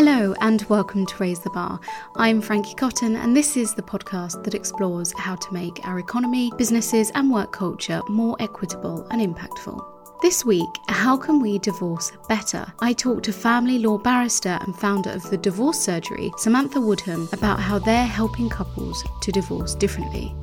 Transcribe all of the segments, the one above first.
Hello and welcome to Raise the Bar. I'm Frankie Cotton and this is the podcast that explores how to make our economy, businesses and work culture more equitable and impactful. This week, how can we divorce better? I talked to family law barrister and founder of the Divorce Surgery, Samantha Woodham, about how they're helping couples to divorce differently.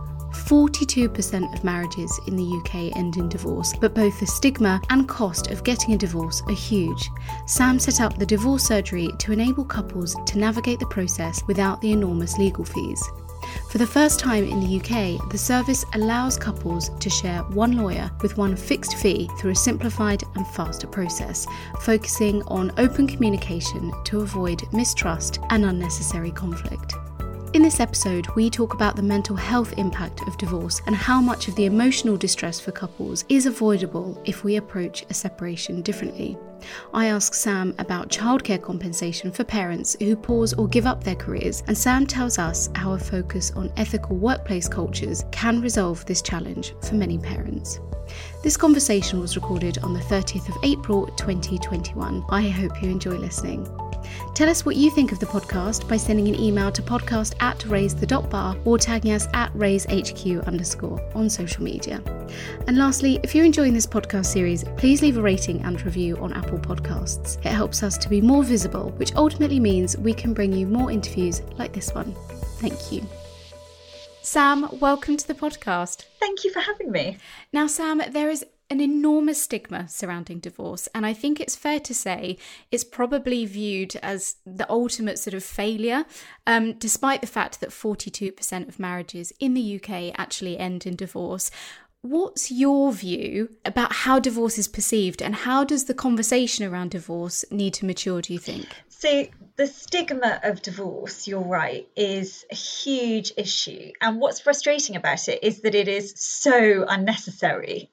42% of marriages in the UK end in divorce, but both the stigma and cost of getting a divorce are huge. Sam set up the Divorce Surgery to enable couples to navigate the process without the enormous legal fees. For the first time in the UK, the service allows couples to share one lawyer with one fixed fee through a simplified and faster process, focusing on open communication to avoid mistrust and unnecessary conflict. In this episode, we talk about the mental health impact of divorce and how much of the emotional distress for couples is avoidable if we approach a separation differently. I ask Sam about childcare compensation for parents who pause or give up their careers, and Sam tells us how a focus on ethical workplace cultures can resolve this challenge for many parents. This conversation was recorded on the 30th of April 2021. I hope you enjoy listening. Tell us what you think of the podcast by sending an email to podcast@raise.bar or tagging us @raisehq_ on social media. And lastly, if you're enjoying this podcast series, please leave a rating and review on Apple Podcasts. It helps us to be more visible, which ultimately means we can bring you more interviews like this one. Thank you. Sam, welcome to the podcast. Thank you for having me. Now, Sam, there is an enormous stigma surrounding divorce, and I think it's fair to say it's probably viewed as the ultimate sort of failure, despite the fact that 42% of marriages in the UK actually end in divorce. What's your view about how divorce is perceived, and how does the conversation around divorce need to mature, do you think? So the stigma of divorce, you're right, is a huge issue. And what's frustrating about it is that it is so unnecessary.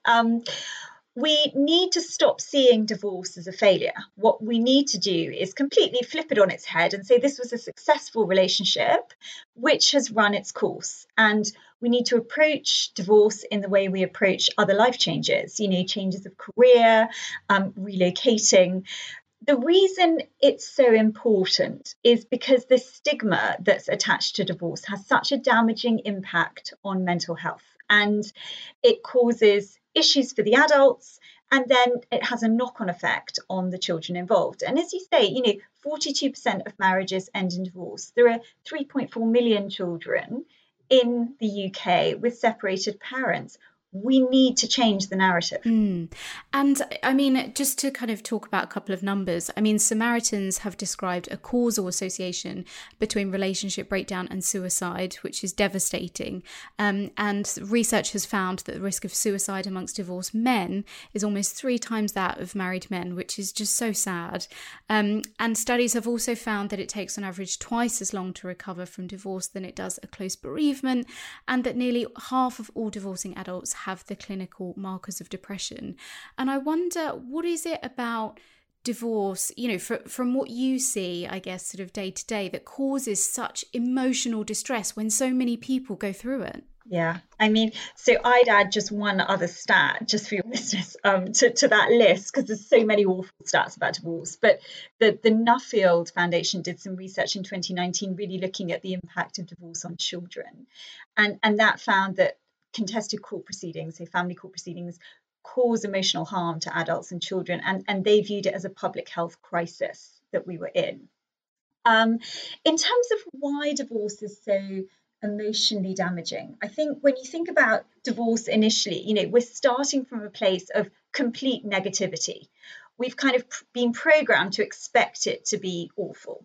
We need to stop seeing divorce as a failure. What we need to do is completely flip it on its head and say this was a successful relationship which has run its course. And we need to approach divorce in the way we approach other life changes, changes of career, relocating. The reason it's so important is because the stigma that's attached to divorce has such a damaging impact on mental health, and it causes issues for the adults, and then it has a knock-on effect on the children involved. And as you say, 42% of marriages end in divorce. There are 3.4 million children in the UK with separated parents. We need to change the narrative. And I mean, just to kind of talk about a couple of numbers, Samaritans have described a causal association between relationship breakdown and suicide, which is devastating. And research has found that the risk of suicide amongst divorced men is almost 3 times that of married men, which is just so sad. And studies have also found that it takes on average twice as long to recover from divorce than it does a close bereavement, and that nearly half of all divorcing adults have the clinical markers of depression. And I wonder, what is it about divorce, from what you see, I guess, sort of day to day, that causes such emotional distress when so many people go through it? Yeah, so I'd add just one other stat, just for your listeners, to that list, because there's so many awful stats about divorce. But the Nuffield Foundation did some research in 2019, really looking at the impact of divorce on children. And that found that contested court proceedings, so family court proceedings, cause emotional harm to adults and children, and they viewed it as a public health crisis that we were in. In terms of why divorce is so emotionally damaging, I think when you think about divorce initially, we're starting from a place of complete negativity. We've kind of been programmed to expect it to be awful.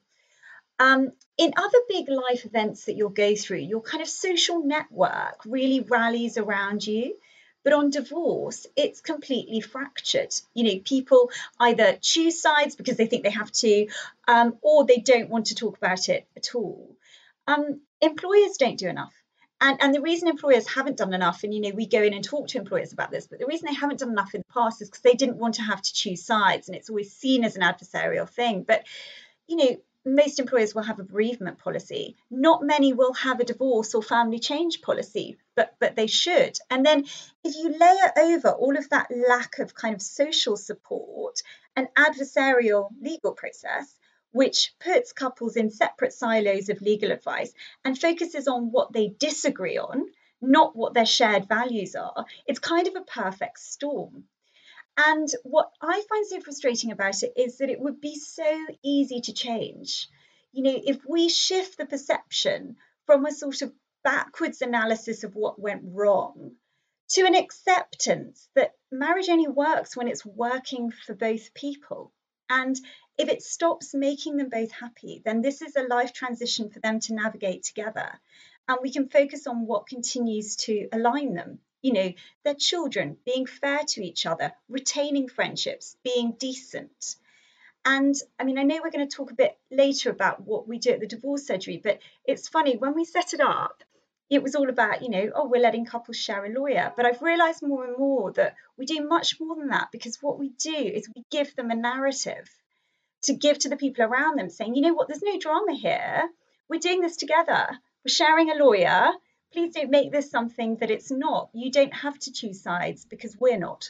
In other big life events that you'll go through, your kind of social network really rallies around you. But on divorce, it's completely fractured. People either choose sides because they think they have to, or they don't want to talk about it at all. Employers don't do enough. And the reason employers haven't done enough, and, we go in and talk to employers about this, but the reason they haven't done enough in the past is because they didn't want to have to choose sides. And it's always seen as an adversarial thing. But, most employers will have a bereavement policy. Not many will have a divorce or family change policy, but they should. And then if you layer over all of that lack of kind of social support, an adversarial legal process, which puts couples in separate silos of legal advice and focuses on what they disagree on, not what their shared values are. It's kind of a perfect storm. And what I find so frustrating about it is that it would be so easy to change. If we shift the perception from a sort of backwards analysis of what went wrong to an acceptance that marriage only works when it's working for both people. And if it stops making them both happy, then this is a life transition for them to navigate together. And we can focus on what continues to align them. Their children, being fair to each other, retaining friendships, being decent. And I know we're going to talk a bit later about what we do at the divorce surgery, but it's funny, when we set it up, it was all about, we're letting couples share a lawyer. But I've realized more and more that we do much more than that, because what we do is we give them a narrative to give to the people around them, saying, there's no drama here. We're doing this together. We're sharing a lawyer. Please don't make this something that it's not. You don't have to choose sides because we're not.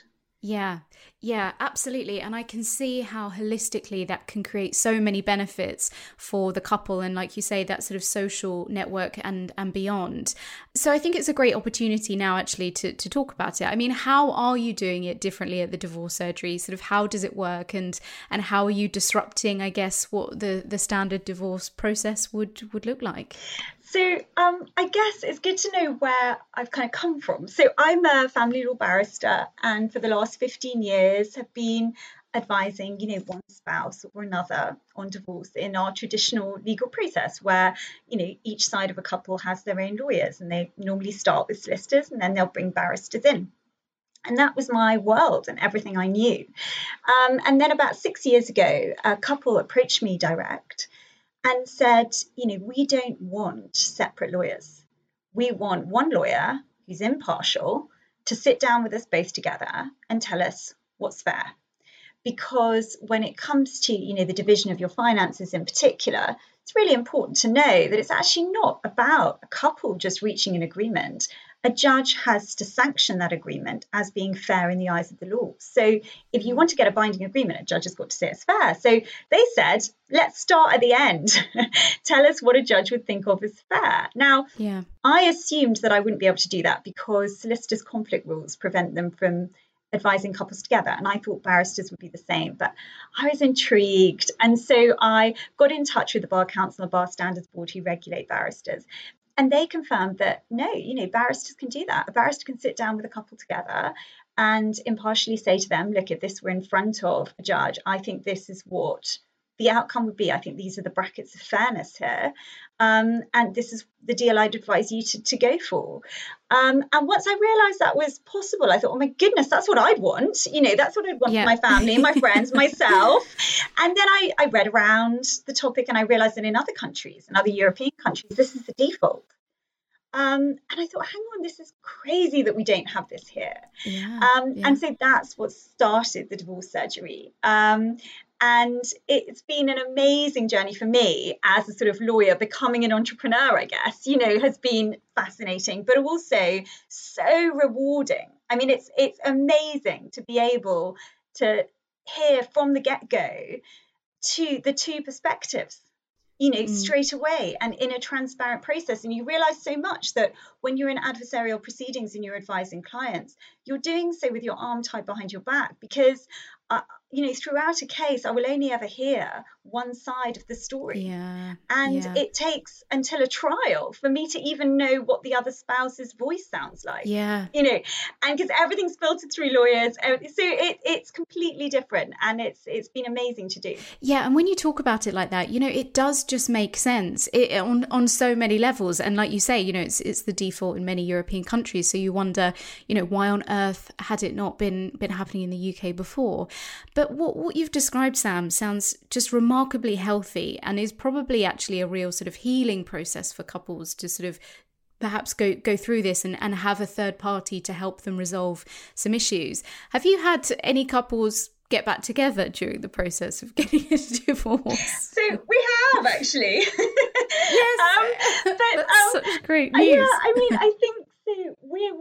Yeah, absolutely. And I can see how holistically that can create so many benefits for the couple. And like you say, that sort of social network and beyond. So I think it's a great opportunity now actually to talk about it. How are you doing it differently at the divorce surgery? Sort of how does it work, and how are you disrupting, I guess, what the standard divorce process would look like? So I guess it's good to know where I've kind of come from. So I'm a family law barrister, and for the last 15 years have been advising, one spouse or another on divorce in our traditional legal process, where, each side of a couple has their own lawyers, and they normally start with solicitors and then they'll bring barristers in. And that was my world and everything I knew. And then about 6 years ago, a couple approached me direct and said, we don't want separate lawyers. We want one lawyer who's impartial to sit down with us both together and tell us what's fair. Because when it comes to, the division of your finances in particular, it's really important to know that it's actually not about a couple just reaching an agreement. A judge has to sanction that agreement as being fair in the eyes of the law. So if you want to get a binding agreement, a judge has got to say it's fair. So they said, let's start at the end. Tell us what a judge would think of as fair. Now, I assumed that I wouldn't be able to do that because solicitors' conflict rules prevent them from advising couples together, and I thought barristers would be the same, but I was intrigued, and so I got in touch with the Bar Council and Bar Standards Board who regulate barristers, and they confirmed that no, barristers can do that. A barrister can sit down with a couple together and impartially say to them, look, if this were in front of a judge, I think this is what the outcome would be. I think these are the brackets of fairness here. And this is the deal I'd advise you to go for. And once I realized that was possible, I thought, oh my goodness, that's what I'd want. That's what I'd want for my family, my friends, myself. And then I read around the topic and I realized that in other countries, in other European countries, this is the default. And I thought, hang on, this is crazy that we don't have this here. And so that's what started the divorce surgery. And it's been an amazing journey for me as a sort of lawyer. Becoming an entrepreneur, I guess, has been fascinating, but also so rewarding. It's amazing to be able to hear from the get-go to the two perspectives, straight away and in a transparent process. And you realize so much that when you're in adversarial proceedings and you're advising clients, you're doing so with your arm tied behind your back, because throughout a case, I will only ever hear one side of the story. It takes until a trial for me to even know what the other spouse's voice sounds like. And because everything's filtered through lawyers. So it's completely different, and it's been amazing to do. And when you talk about it like that, it does just make sense on so many levels. And like you say, it's the default in many European countries. So you wonder, why on earth had it not been happening in the UK before? But what you've described, Sam, sounds just remarkably healthy, and is probably actually a real sort of healing process for couples to sort of perhaps go through this and have a third party to help them resolve some issues. Have you had any couples get back together during the process of getting a divorce? So we have, actually. Yes, but, that's such great news. I think so. We're really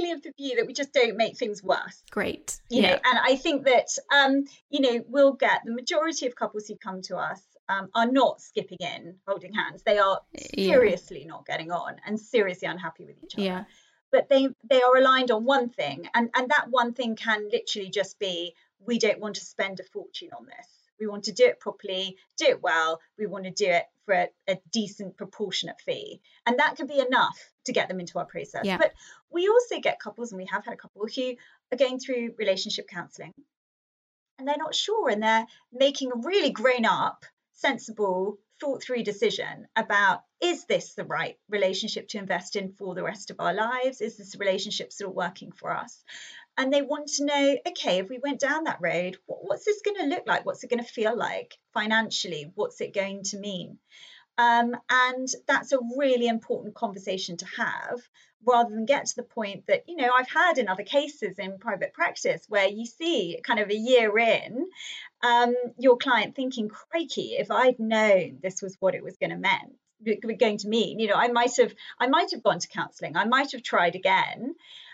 really of the view that we just don't make things worse. Great. You know, and I think that, we'll get the majority of couples who come to us are not skipping in, holding hands. They are seriously not getting on and seriously unhappy with each other. Yeah. But they are aligned on one thing. And that one thing can literally just be, we don't want to spend a fortune on this. We want to do it properly, do it well. We want to do it for a decent proportionate fee. And that can be enough to get them into our process. Yeah. But we also get couples, and we have had a couple who are going through relationship counselling. And they're not sure, and they're making a really grown up, sensible, thought through decision about, is this the right relationship to invest in for the rest of our lives? Is this relationship still working for us? And they want to know, okay, if we went down that road, what's this going to look like? What's it going to feel like financially? What's it going to mean? And that's a really important conversation to have, rather than get to the point that, I've had in other cases in private practice where you see kind of a year in, your client thinking, crikey, if I'd known this was what it was going to mean, I might have gone to counselling. I might have tried again.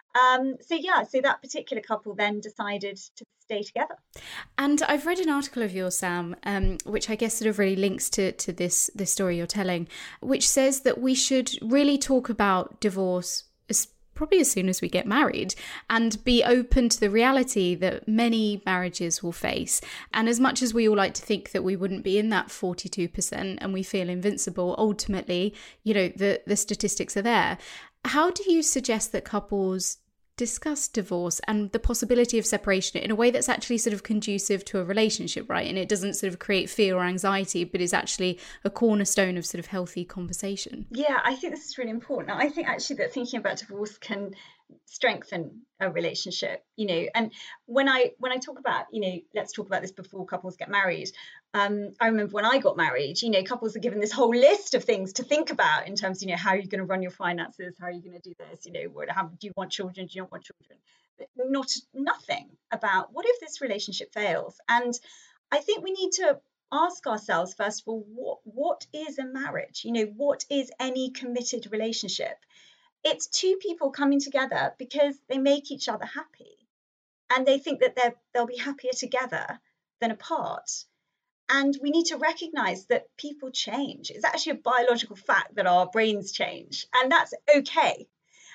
So that particular couple then decided to stay together. And I've read an article of yours, Sam, which I guess sort of really links to this story you're telling, which says that we should really talk about divorce probably as soon as we get married, and be open to the reality that many marriages will face. And as much as we all like to think that we wouldn't be in that 42% and we feel invincible, ultimately, the statistics are there. How do you suggest that couples discuss divorce and the possibility of separation in a way that's actually sort of conducive to a relationship, right? And it doesn't sort of create fear or anxiety, but is actually a cornerstone of sort of healthy conversation. Yeah, I think this is really important. I think actually that thinking about divorce can strengthen a relationship, and when I talk about, let's talk about this before couples get married. I remember when I got married, couples are given this whole list of things to think about in terms, how are you going to run your finances? How are you going to do this? Do you want children? Do you not want children? But nothing about what if this relationship fails? And I think we need to ask ourselves, first of all, what is a marriage? What is any committed relationship? It's two people coming together because they make each other happy, and they think that they'll be happier together than apart. And we need to recognize that people change. It's actually a biological fact that our brains change, and that's okay.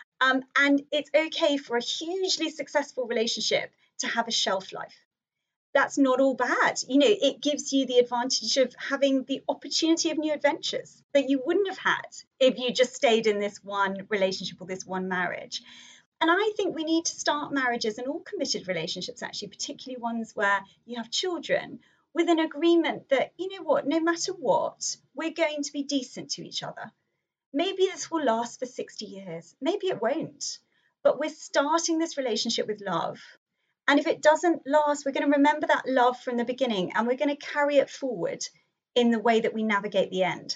And it's okay for a hugely successful relationship to have a shelf life. That's not all bad. It gives you the advantage of having the opportunity of new adventures that you wouldn't have had if you just stayed in this one relationship or this one marriage. And I think we need to start marriages and all committed relationships, actually, particularly ones where you have children, with an agreement that, no matter what, we're going to be decent to each other. Maybe this will last for 60 years. Maybe it won't. But we're starting this relationship with love. And if it doesn't last, we're going to remember that love from the beginning, and we're going to carry it forward in the way that we navigate the end.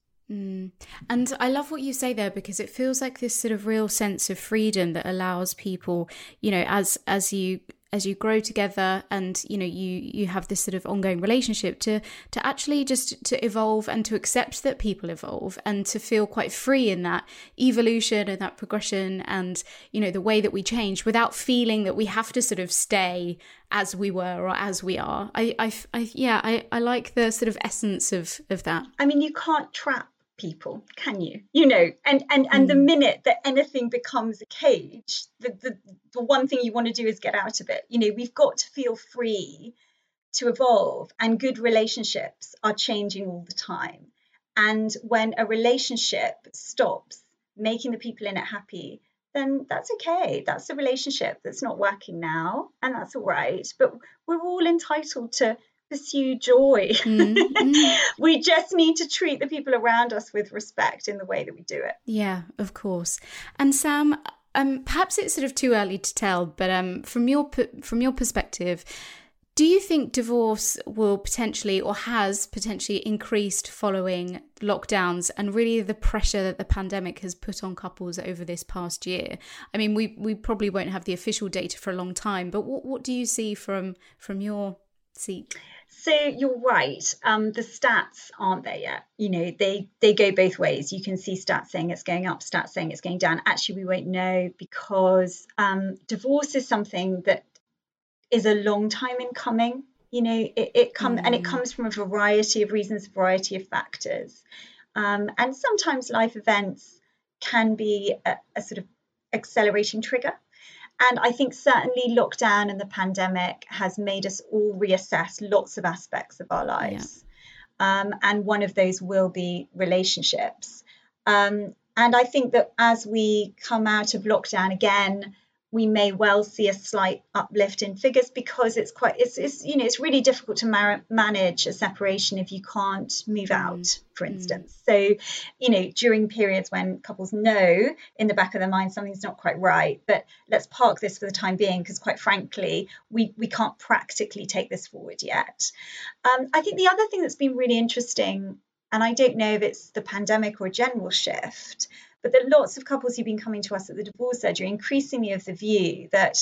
And I love what you say there, because it feels like this sort of real sense of freedom that allows people, as you grow together and, you have this sort of ongoing relationship to actually just to evolve and to accept that people evolve, and to feel quite free in that evolution and that progression and, the way that we change, without feeling that we have to sort of stay as we were or as we are. I like the sort of essence of that. I mean, you can't trap people, can you? And the minute that anything becomes a cage, the one thing you want to do is get out of it. We've got to feel free to evolve, and good relationships are changing all the time. And when a relationship stops making the people in it happy, then that's okay. That's a relationship that's not working now, and that's all right. But we're all entitled to pursue joy. We just need to treat the people around us with respect in the way that we do it. Yeah, of course. And Sam, perhaps it's sort of too early to tell, but from your perspective, do you think divorce will potentially, or has potentially, increased following lockdowns and really the pressure that the pandemic has put on couples over this past year? I mean, we probably won't have the official data for a long time, but what do you see from your seat? So you're right. The stats aren't there yet. They go both ways. You can see stats saying it's going up, stats saying it's going down. Actually, we won't know because divorce is something that is a long time in coming. It comes from a variety of reasons, a variety of factors, and sometimes life events can be a sort of accelerating trigger. And I think certainly lockdown and the pandemic has made us all reassess lots of aspects of our lives. And one of those will be relationships. And I think that as we come out of lockdown again, we may well see a slight uplift in figures because it's really difficult to manage a separation if you can't move out, for instance. So, during periods when couples know in the back of their mind something's not quite right, but let's park this for the time being because quite frankly, we can't practically take this forward yet. I think the other thing that's been really interesting, and I don't know if it's the pandemic or a general shift, but there are lots of couples who've been coming to us at the divorce surgery increasingly of the view that,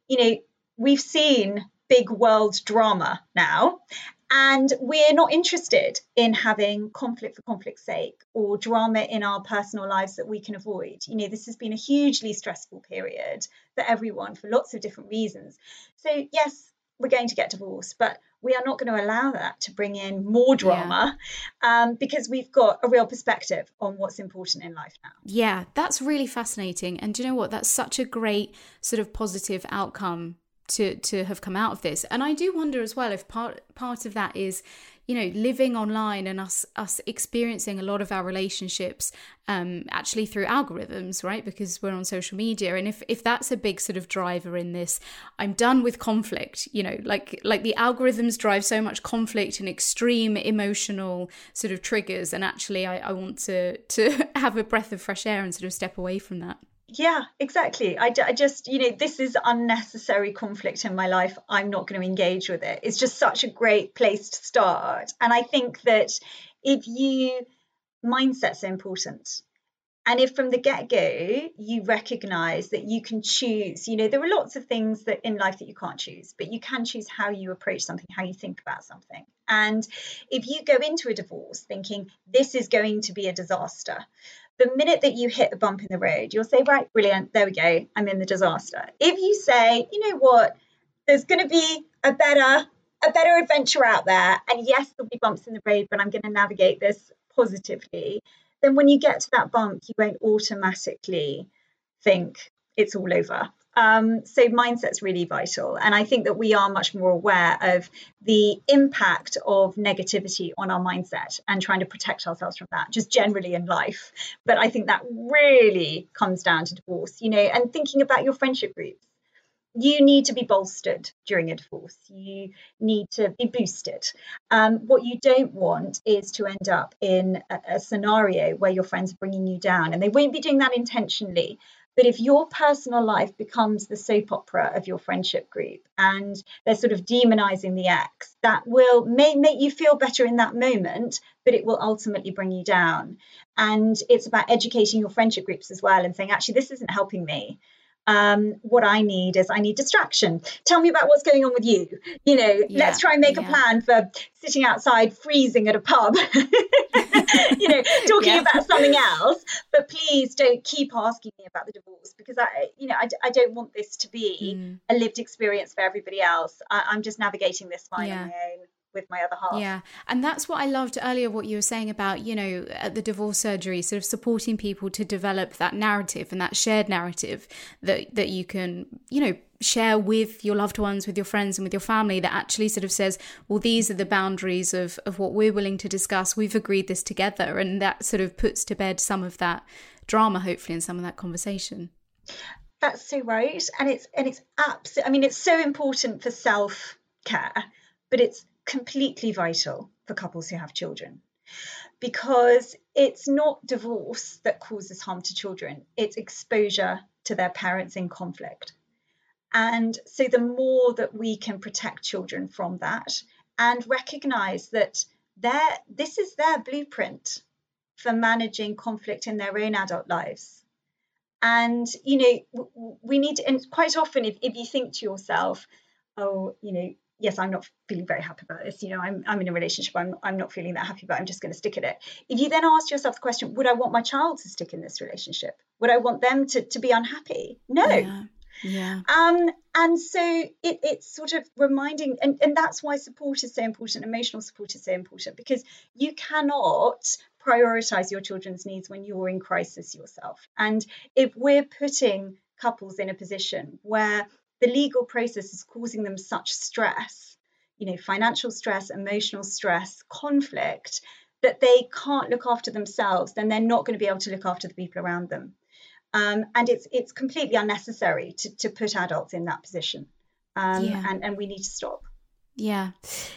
we've seen big world drama now, and we're not interested in having conflict for conflict's sake or drama in our personal lives that we can avoid. This has been a hugely stressful period for everyone for lots of different reasons. So yes, we're going to get divorced, but we are not going to allow that to bring in more drama because we've got a real perspective on what's important in life now. Yeah, that's really fascinating. And do you know what? That's such a great sort of positive outcome to have come out of this. And I do wonder as well if part of that is, living online and us experiencing a lot of our relationships actually through algorithms, right? Because we're on social media. And if that's a big sort of driver in this, I'm done with conflict, like the algorithms drive so much conflict and extreme emotional sort of triggers. And actually I want to have a breath of fresh air and sort of step away from that. Yeah, exactly. I just, this is unnecessary conflict in my life. I'm not going to engage with it. It's just such a great place to start. And I think that mindset's important. And if from the get-go, you recognize that you can choose, there are lots of things that in life that you can't choose, but you can choose how you approach something, how you think about something. And if you go into a divorce thinking this is going to be a disaster, the minute that you hit a bump in the road, you'll say, right, brilliant, there we go, I'm in the disaster. If you say, you know what, there's going to be a better adventure out there, and yes, there'll be bumps in the road, but I'm going to navigate this positively, then when you get to that bump, you won't automatically think it's all over. So mindset's really vital. And I think that we are much more aware of the impact of negativity on our mindset and trying to protect ourselves from that, just generally in life. But I think that really comes down to divorce, and thinking about your friendship groups. You need to be bolstered during a divorce. You need to be boosted. What you don't want is to end up in a scenario where your friends are bringing you down, and they won't be doing that intentionally. But if your personal life becomes the soap opera of your friendship group and they're sort of demonizing the ex, that may make you feel better in that moment, but it will ultimately bring you down. And it's about educating your friendship groups as well and saying, actually, this isn't helping me. What I need distraction. Tell me about what's going on with you. Let's try and make a plan for sitting outside freezing at a pub, talking about something else. But please don't keep asking me about the divorce because I don't want this to be a lived experience for everybody else. I'm just navigating this fine on my own with my other half. Yeah. And that's what I loved earlier, what you were saying about, at the divorce surgery, sort of supporting people to develop that narrative and that shared narrative that you can, share with your loved ones, with your friends and with your family, that actually sort of says, well, these are the boundaries of what we're willing to discuss. We've agreed this together. And that sort of puts to bed some of that drama, hopefully, and some of that conversation. That's so right. And it's absolutely, it's so important for self-care, but it's completely vital for couples who have children, because it's not divorce that causes harm to children, it's exposure to their parents in conflict. And so the more that we can protect children from that and recognize that this is their blueprint for managing conflict in their own adult lives. And we need to, and quite often if you think to yourself, oh, yes, I'm not feeling very happy about this. I'm in a relationship. I'm not feeling that happy, but I'm just going to stick at it. If you then ask yourself the question, would I want my child to stick in this relationship? Would I want them to be unhappy? No. Yeah. And so it's sort of reminding, and that's why support is so important. Emotional support is so important, because you cannot prioritize your children's needs when you're in crisis yourself. And if we're putting couples in a position where the legal process is causing them such stress, financial stress, emotional stress, conflict, that they can't look after themselves, then they're not going to be able to look after the people around them. And it's completely unnecessary to put adults in that position. And we need to stop. Yeah.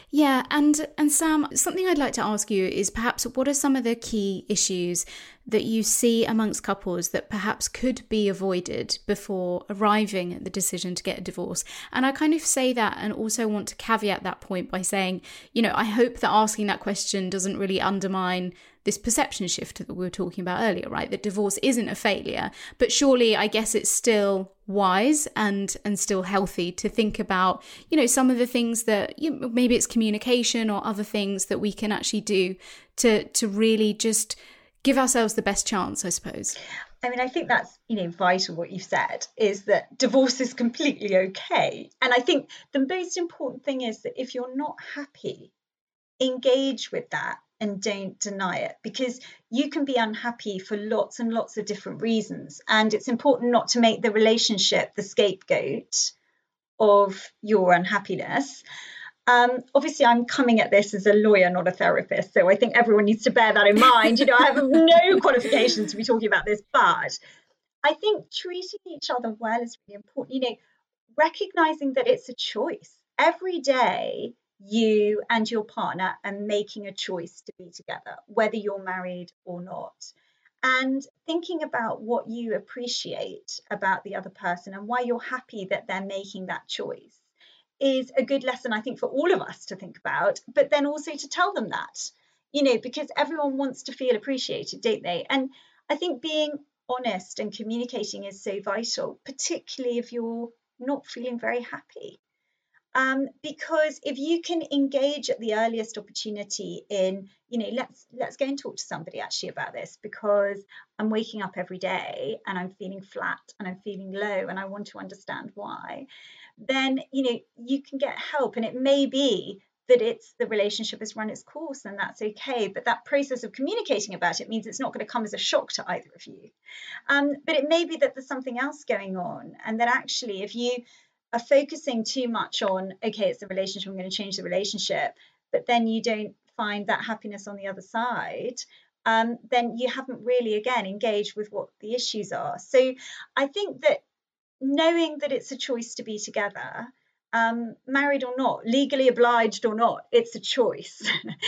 And Sam, something I'd like to ask you is perhaps what are some of the key issues that you see amongst couples that perhaps could be avoided before arriving at the decision to get a divorce? And I kind of say that and also want to caveat that point by saying, I hope that asking that question doesn't really undermine this perception shift that we were talking about earlier, right? That divorce isn't a failure, but surely I guess it's still wise and still healthy to think about, some of the things that maybe it's communication or other things that we can actually do to really just give ourselves the best chance, I suppose. I mean, I think that's, vital what you've said, is that divorce is completely okay. And I think the most important thing is that if you're not happy, engage with that and don't deny it, because you can be unhappy for lots and lots of different reasons. And it's important not to make the relationship the scapegoat of your unhappiness. Obviously, I'm coming at this as a lawyer, not a therapist. So I think everyone needs to bear that in mind. I have no qualifications to be talking about this, but I think treating each other well is really important. Recognizing that it's a choice. Every day, you and your partner are making a choice to be together, whether you're married or not. And thinking about what you appreciate about the other person and why you're happy that they're making that choice is a good lesson, I think, for all of us to think about, but then also to tell them that, because everyone wants to feel appreciated, don't they? And I think being honest and communicating is so vital, particularly if you're not feeling very happy. Because if you can engage at the earliest opportunity in, let's go and talk to somebody actually about this, because I'm waking up every day and I'm feeling flat and I'm feeling low and I want to understand why, then, you can get help. And it may be that it's the relationship has run its course, and that's okay. But that process of communicating about it means it's not going to come as a shock to either of you. But it may be that there's something else going on, and that actually if you are focusing too much on, okay, it's the relationship, I'm going to change the relationship, but then you don't find that happiness on the other side, then you haven't really, again, engaged with what the issues are. So I think that knowing that it's a choice to be together, married or not, legally obliged or not, it's a choice,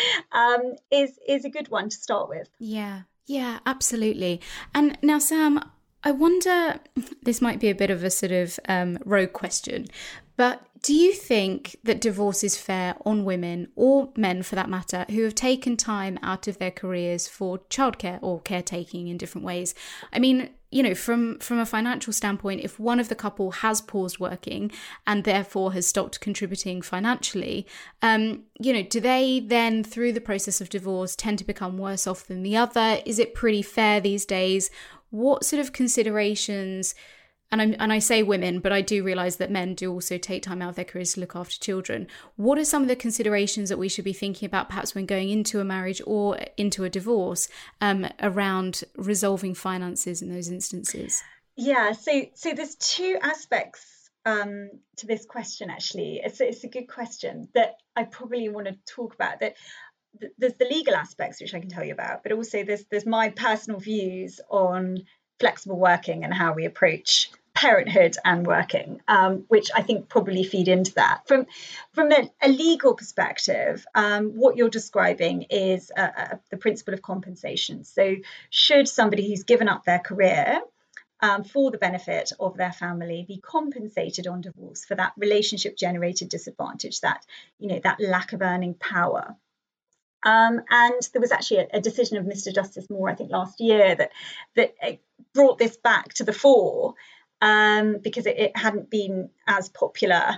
is a good one to start with. Yeah, absolutely. And now, Sam, I wonder, this might be a bit of a sort of rogue question, but do you think that divorce is fair on women, or men for that matter, who have taken time out of their careers for childcare or caretaking in different ways? I mean, from a financial standpoint, if one of the couple has paused working and therefore has stopped contributing financially, do they then, through the process of divorce, tend to become worse off than the other? Is it pretty fair these days? What sort of considerations, and I say women, but I do realise that men do also take time out of their careers to look after children. What are some of the considerations that we should be thinking about perhaps when going into a marriage or into a divorce around resolving finances in those instances? Yeah, so there's two aspects to this question, actually. It's a good question that I probably want to talk about. That there's the legal aspects, which I can tell you about, but also there's my personal views on flexible working and how we approach parenthood and working, which I think probably feed into that. From a legal perspective, what you're describing is the principle of compensation. So should somebody who's given up their career for the benefit of their family be compensated on divorce for that relationship generated disadvantage, that lack of earning power? And there was actually a decision of Mr. Justice Moore, I think last year, that brought this back to the fore, because it hadn't been as popular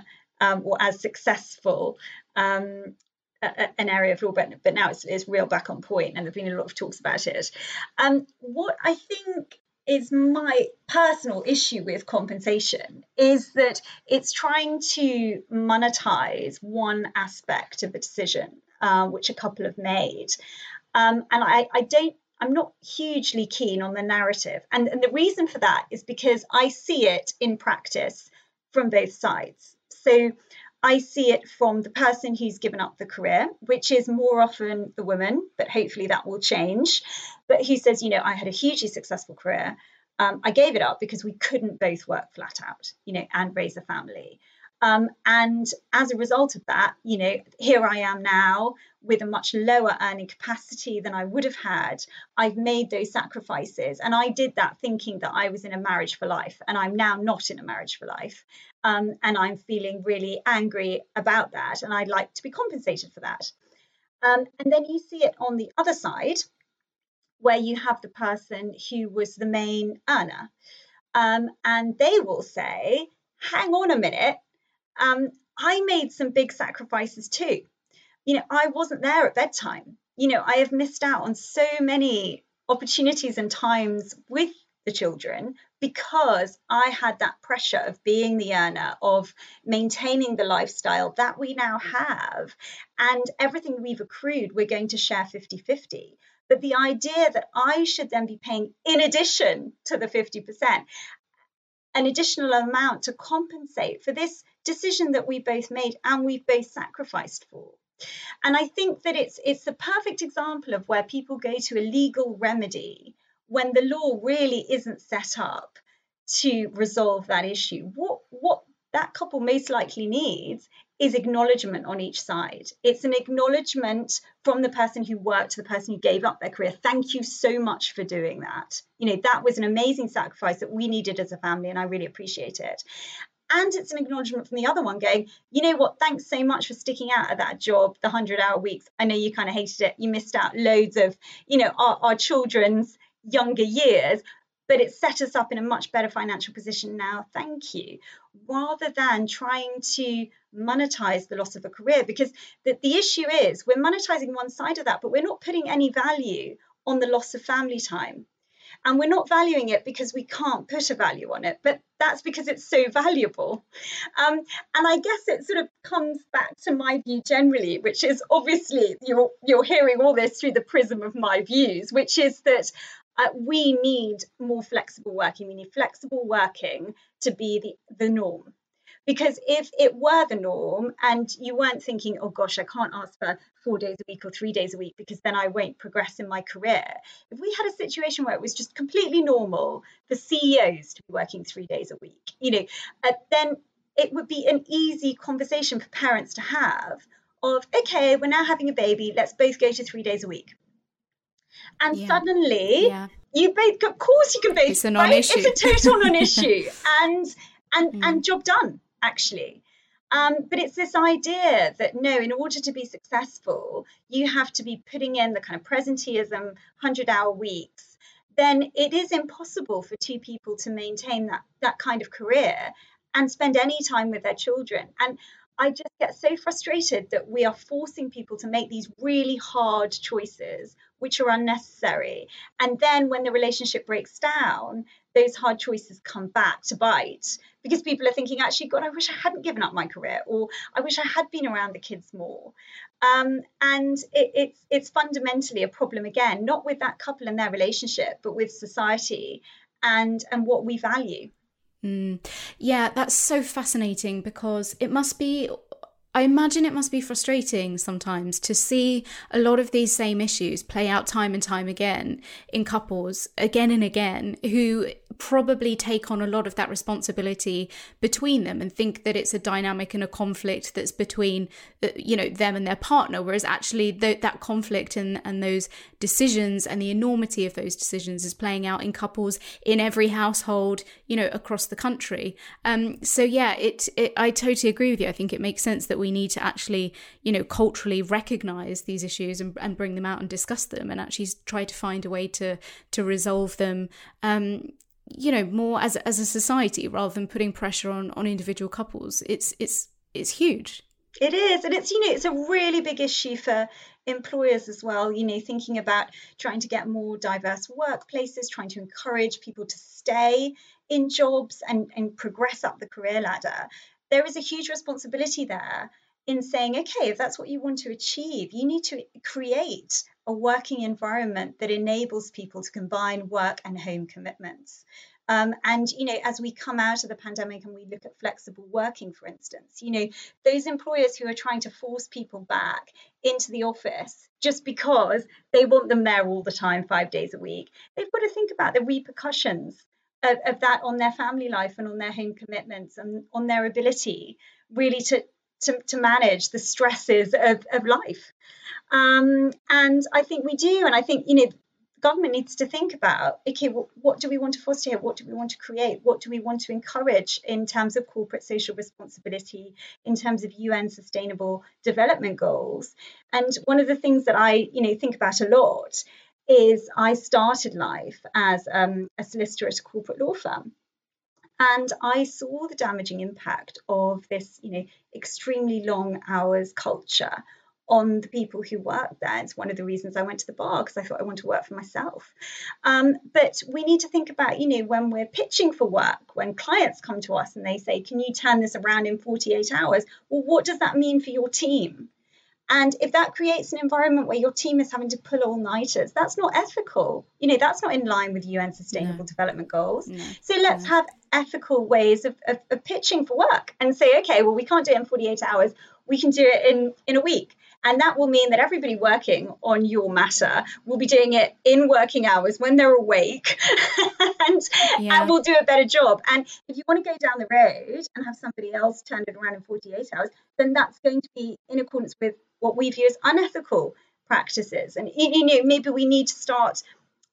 or as successful an area of law, but now it's real back on point, and there've been a lot of talks about it. What I think is my personal issue with compensation is that it's trying to monetize one aspect of a decision which a couple have made, and I'm not hugely keen on the narrative, and the reason for that is because I see it in practice from both sides. So I see it from the person who's given up the career, which is more often the woman, but hopefully that will change. But who says, I had a hugely successful career. I gave it up because we couldn't both work flat out, and raise a family. And as a result of that, here I am now with a much lower earning capacity than I would have had. I've made those sacrifices, and I did that thinking that I was in a marriage for life, and I'm now not in a marriage for life. And I'm feeling really angry about that, and I'd like to be compensated for that. And then you see it on the other side, where you have the person who was the main earner, and they will say, hang on a minute, I made some big sacrifices too. I wasn't there at bedtime. I have missed out on so many opportunities and times with the children because I had that pressure of being the earner, of maintaining the lifestyle that we now have, and everything we've accrued, we're going to share 50-50. But the idea that I should then be paying, in addition to the 50%, an additional amount to compensate for this decision that we both made and we've both sacrificed for. And I think that it's the perfect example of where people go to a legal remedy when the law really isn't set up to resolve that issue. What that couple most likely needs is acknowledgement on each side. It's an acknowledgement from the person who worked to the person who gave up their career. Thank you so much for doing that. That was an amazing sacrifice that we needed as a family, and I really appreciate it. And it's an acknowledgement from the other one going, thanks so much for sticking out at that job, the 100-hour weeks. I know you kind of hated it. You missed out loads of, our children's younger years, but it set us up in a much better financial position now. Thank you. Rather than trying to monetize the loss of a career, because the issue is we're monetizing one side of that, but we're not putting any value on the loss of family time. And we're not valuing it because we can't put a value on it, but that's because it's so valuable. And I guess it sort of comes back to my view generally, which is obviously you're hearing all this through the prism of my views, which is that we need more flexible working. We need flexible working to be the norm. Because if it were the norm and you weren't thinking, oh gosh, I can't ask for 4 days a week or 3 days a week because then I won't progress in my career. If we had a situation where it was just completely normal for CEOs to be working 3 days a week, then it would be an easy conversation for parents to have of, okay, we're now having a baby, let's both go to 3 days a week. And suddenly you both, of course you can both, it's a non-issue. Right? It's a total non-issue and job done, actually. But it's this idea that no, in order to be successful, you have to be putting in the kind of presenteeism 100-hour weeks. Then it is impossible for two people to maintain that kind of career and spend any time with their children. And I just get so frustrated that we are forcing people to make these really hard choices, which are unnecessary. And then when the relationship breaks down, those hard choices come back to bite because people are thinking, actually, God, I wish I hadn't given up my career, or I wish I had been around the kids more. And it's fundamentally a problem, again, not with that couple and their relationship, but with society and what we value. Yeah, that's so fascinating because I imagine it must be frustrating sometimes to see a lot of these same issues play out time and time again in couples again and again who probably take on a lot of that responsibility between them and think that it's a dynamic and a conflict that's between them and their partner, whereas actually that conflict and those decisions and the enormity of those decisions is playing out in couples in every household across the country. So yeah, I totally agree with you. I think it makes sense that we need to actually culturally recognize these issues and bring them out and discuss them and actually try to find a way to resolve them more as a society rather than putting pressure on individual couples. It's it's huge. It is, and it's a really big issue for employers as well, thinking about trying to get more diverse workplaces, trying to encourage people to stay in jobs and progress up the career ladder. There is a huge responsibility there in saying, okay, if that's what you want to achieve, you need to create a working environment that enables people to combine work and home commitments. And as we come out of the pandemic and we look at flexible working, for instance, those employers who are trying to force people back into the office just because they want them there all the time, 5 days a week, they've got to think about the repercussions of that on their family life and on their home commitments and on their ability really to manage the stresses of life. And I think we do. And I think, government needs to think about, okay, well, what do we want to foster here? What do we want to create? What do we want to encourage in terms of corporate social responsibility, in terms of UN Sustainable Development Goals? And one of the things that I, think about a lot is I started life as a solicitor at a corporate law firm. And I saw the damaging impact of this, extremely long hours culture on the people who work there. It's one of the reasons I went to the bar, because I thought I want to work for myself. But we need to think about, when we're pitching for work, when clients come to us and they say, can you turn this around in 48 hours? Well, what does that mean for your team? And if that creates an environment where your team is having to pull all-nighters, that's not ethical. That's not in line with UN Sustainable Development Goals. No. So let's have ethical ways of pitching for work and say, okay, well, we can't do it in 48 hours. We can do it in a week. And that will mean that everybody working on your matter will be doing it in working hours when they're awake and will do a better job. And if you want to go down the road and have somebody else turn it around in 48 hours, then that's going to be in accordance with what we view as unethical practices. And, maybe we need to start,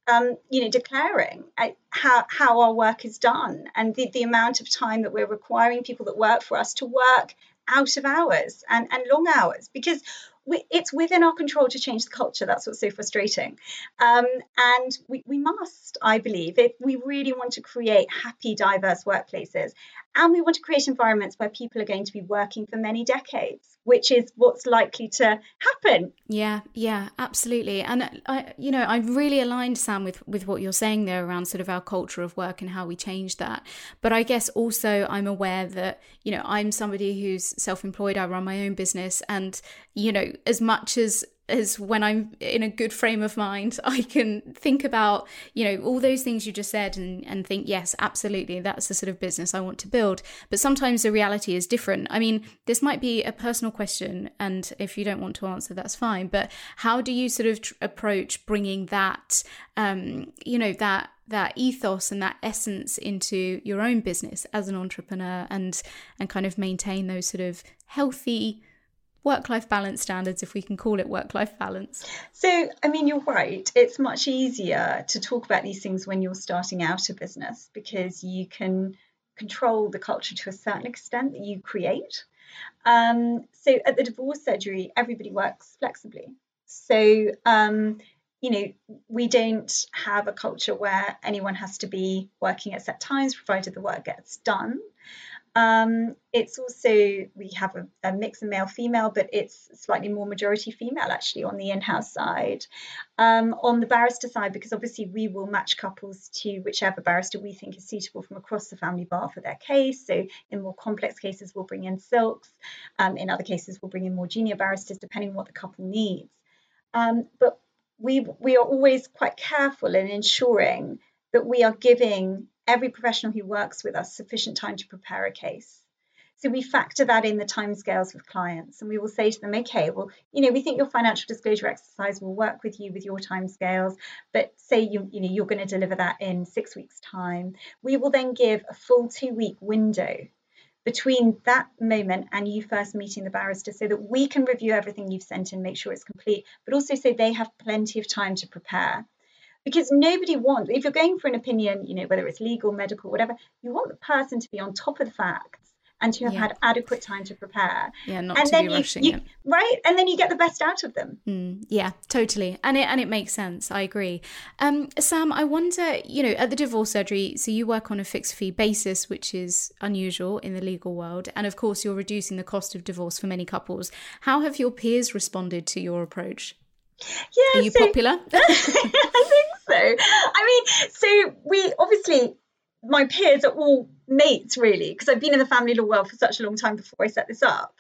declaring how our work is done and the amount of time that we're requiring people that work for us to work out of hours and long hours, because it's within our control to change the culture. That's what's so frustrating. And we must, I believe, if we really want to create happy, diverse workplaces, and we want to create environments where people are going to be working for many decades, which is what's likely to happen. Yeah, absolutely. And I'm really aligned, Sam, with what you're saying there around sort of our culture of work and how we change that. But I guess also I'm aware that, I'm somebody who's self-employed. I run my own business, and, as much as when I'm in a good frame of mind, I can think about, all those things you just said and think, yes, absolutely, that's the sort of business I want to build. But sometimes the reality is different. I mean, this might be a personal question, and if you don't want to answer, that's fine. But how do you sort of approach bringing that, that ethos and that essence into your own business as an entrepreneur and kind of maintain those sort of healthy work-life balance standards, if we can call it work-life balance? So, you're right. It's much easier to talk about these things when you're starting out a business, because you can control the culture to a certain extent that you create. So at the divorce surgery, everybody works flexibly. So, we don't have a culture where anyone has to be working at set times, provided the work gets done. It's also, we have a mix of male female, but it's slightly more majority female actually on the in-house side. On the barrister side, because obviously we will match couples to whichever barrister we think is suitable from across the family bar for their case. So in more complex cases, we'll bring in silks. In other cases, we'll bring in more junior barristers, depending on what the couple needs. But we are always quite careful in ensuring that we are giving every professional who works with us sufficient time to prepare a case. So we factor that in the timescales with clients, and we will say to them, okay, well, we think your financial disclosure exercise will work with you with your timescales, but say you're going to deliver that in 6 weeks' time. We will then give a full 2-week window between that moment and you first meeting the barrister, so that we can review everything you've sent in, make sure it's complete, but also so they have plenty of time to prepare. Because nobody wants, if you're going for an opinion, whether it's legal, medical, whatever, you want the person to be on top of the facts and to have had adequate time to prepare. Yeah, not to be rushing it. Right, and then you get the best out of them. Yeah, totally. And it makes sense. I agree. Sam, I wonder, at the divorce surgery, so you work on a fixed fee basis, which is unusual in the legal world. And of course, you're reducing the cost of divorce for many couples. How have your peers responded to your approach? Yeah, are you popular? I think so. So we obviously, my peers are all mates, really, because I've been in the family law world for such a long time before I set this up.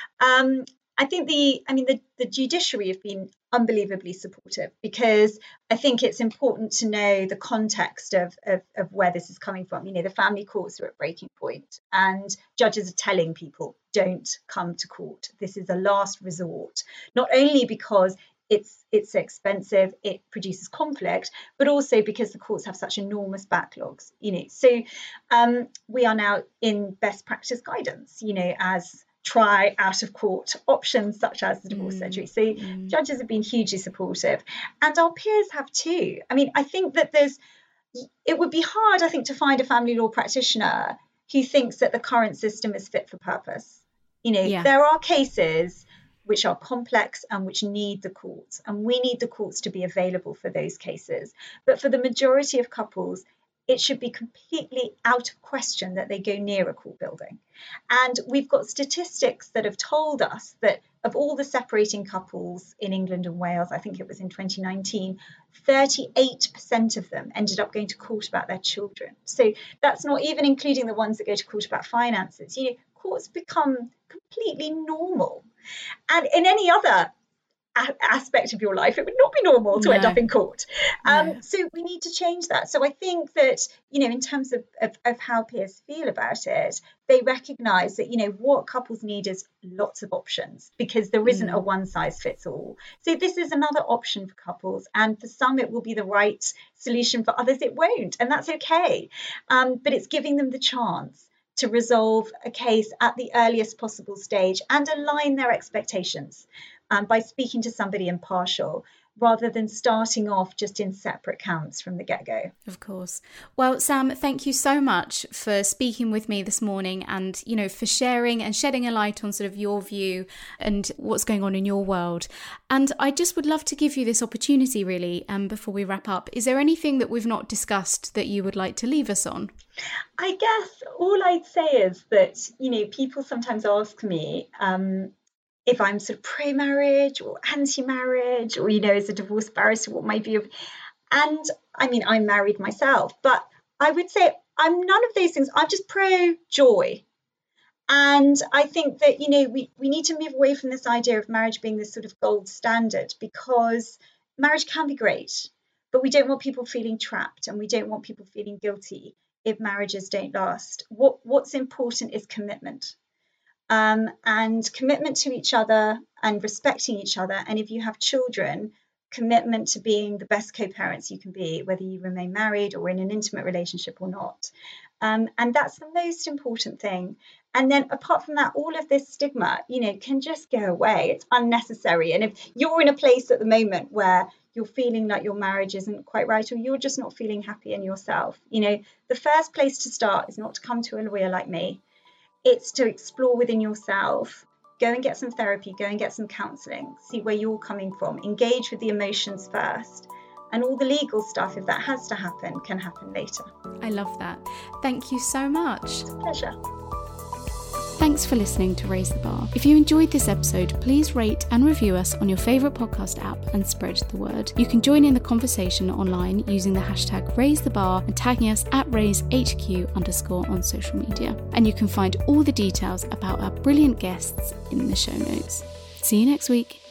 I think the judiciary have been unbelievably supportive, because I think it's important to know the context of where this is coming from. The family courts are at breaking point, and judges are telling people, don't come to court. This is a last resort, not only because it's expensive, it produces conflict, but also because the courts have such enormous backlogs. So we are now in best practice guidance, as try out of court options such as the divorce surgery. So judges have been hugely supportive, and our peers have too. I think that it would be hard, I think, to find a family law practitioner who thinks that the current system is fit for purpose. There are cases which are complex and which need the courts, and we need the courts to be available for those cases. But for the majority of couples, it should be completely out of question that they go near a court building. And we've got statistics that have told us that of all the separating couples in England and Wales, I think it was in 2019, 38% of them ended up going to court about their children. So that's not even including the ones that go to court about finances. Courts become completely normal. And in any other aspect of your life, it would not be normal to end up in court. So we need to change that. So I think that, in terms of how peers feel about it, they recognise that, what couples need is lots of options, because there isn't a one size fits all. So this is another option for couples, and for some it will be the right solution, for others it won't, and that's okay. But it's giving them the chance to resolve a case at the earliest possible stage and align their expectations by speaking to somebody impartial, rather than starting off just in separate camps from the get-go. Of course. Well, Sam, thank you so much for speaking with me this morning, and, for sharing and shedding a light on sort of your view and what's going on in your world. And I just would love to give you this opportunity, really, before we wrap up. Is there anything that we've not discussed that you would like to leave us on? I guess all I'd say is that, people sometimes ask me, if I'm sort of pro-marriage or anti-marriage, or, as a divorce barrister, what my view of, and I'm married myself, but I would say I'm none of those things. I'm just pro-joy. And I think that, we need to move away from this idea of marriage being this sort of gold standard, because marriage can be great, but we don't want people feeling trapped, and we don't want people feeling guilty if marriages don't last. What's important is commitment. And commitment to each other and respecting each other. And if you have children, commitment to being the best co-parents you can be, whether you remain married or in an intimate relationship or not. And that's the most important thing. And then apart from that, all of this stigma, can just go away. It's unnecessary. And if you're in a place at the moment where you're feeling like your marriage isn't quite right, or you're just not feeling happy in yourself, the first place to start is not to come to a lawyer like me. It's to explore within yourself, go and get some therapy, go and get some counselling, see where you're coming from, engage with the emotions first. And all the legal stuff, if that has to happen, can happen later. I love that. Thank you so much. It's a pleasure. Thanks for listening to Raise the Bar. If you enjoyed this episode, please rate and review us on your favourite podcast app and spread the word. You can join in the conversation online using the hashtag #RaiseTheBar and tagging us at RaiseHQ_ on social media. And you can find all the details about our brilliant guests in the show notes. See you next week.